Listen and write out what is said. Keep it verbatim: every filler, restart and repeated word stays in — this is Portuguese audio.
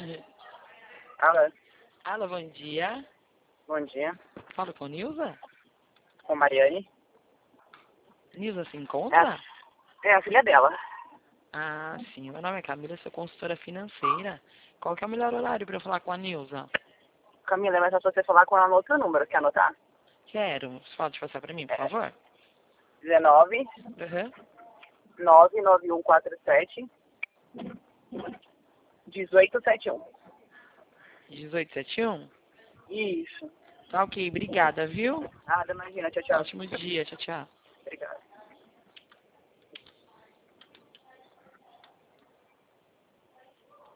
Alô, Alô, bom dia. bom dia. Falo com Nilza? Com Mariane. Nilza se É encontra? a, é a filha dela. Ah, sim. Meu nome é Camila, sou consultora financeira. Qual que é o melhor horário para eu falar com a Nilza? Camila, mas é só você falar com ela no outro número. Quer anotar? Quero. Você pode passar para mim, por É favor? dezenove, Uhum. nove nove um quatro sete, dezoito setenta e um. dezoito setenta e um? Isso. Tá ok, obrigada, viu? Nada, imagina. Tchau, tchau. Ótimo dia, tchau, tchau. Obrigada.